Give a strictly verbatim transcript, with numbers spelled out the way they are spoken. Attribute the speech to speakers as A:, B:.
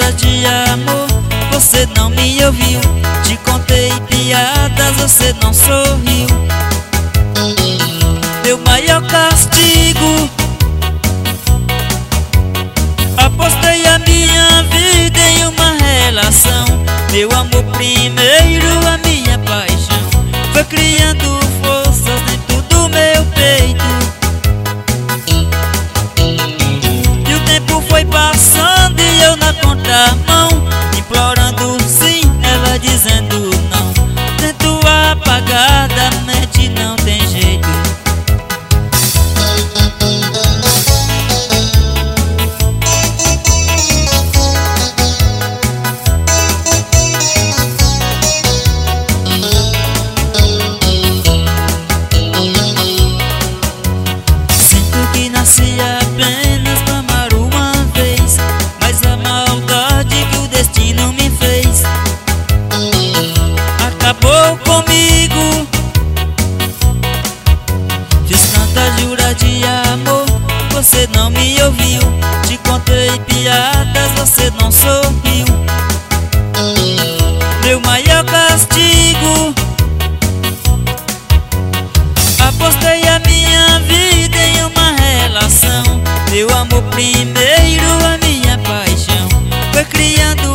A: juras de amor, você não me ouviu. Te contei piadas, você não sorriu. Meu maior castigo, apostei a minha vida em uma relação. Meu amor primeiro, a minha paixão, foi criando forças dentro do meu peito. E o tempo foi passando e eu na contramão, implorando sim, ela dizendo não. Tento apagadamente, não tem jeito. Nasci apenas pra amar uma vez, mas a maldade que o destino me fez acabou comigo. Fiz tanta jura de amor, você não me ouviu. Te contei piadas, você não sorriu. Meu maior castigo, apostei a minha vida em uma relação. Meu amor primeiro, a minha paixão, foi criando